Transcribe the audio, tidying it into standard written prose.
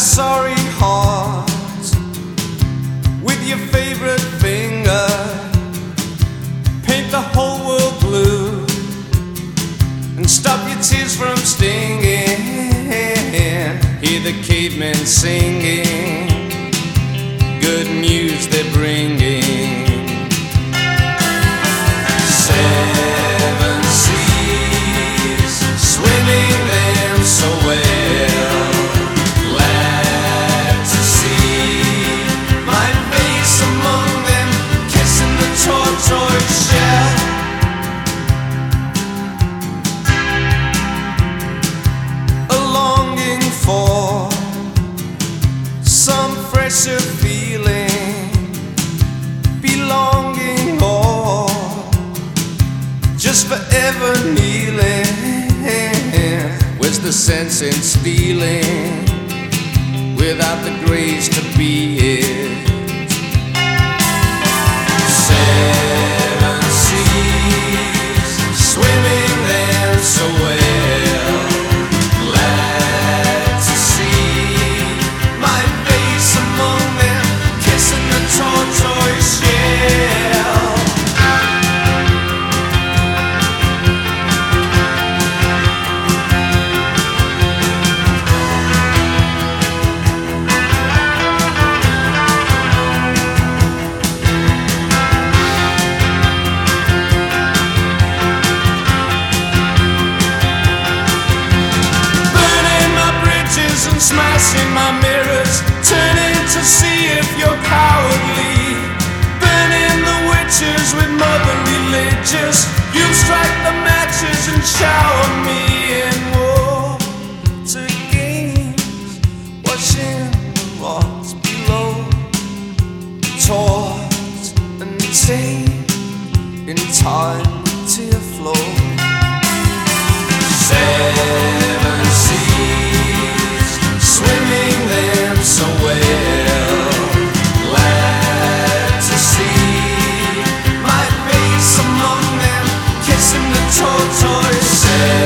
sorry heart with your favorite finger. Paint the whole world blue and stop your tears from stinging. Hear the cavemen singing, good news they're bringing. Seven seas, swimming them so well. Glad to see my face among them, kissing the tortoise shell. A longing for some fresher feeling, belonging or just forever kneeling. Where's the sense in stealing without the grace to be it? Seven seas, swimming them so well. Glad to see my face among them, kissing the tortoise shell. Smashing my mirrors, turning to see if you're cowardly. Burning the witches with motherly religious. You strike the matches and shower me in water games, watching the rocks below, tossed and tamed in time to your flow. Seven seas, swimming them so well. Glad to see my face among them, kissing the tortoise shell.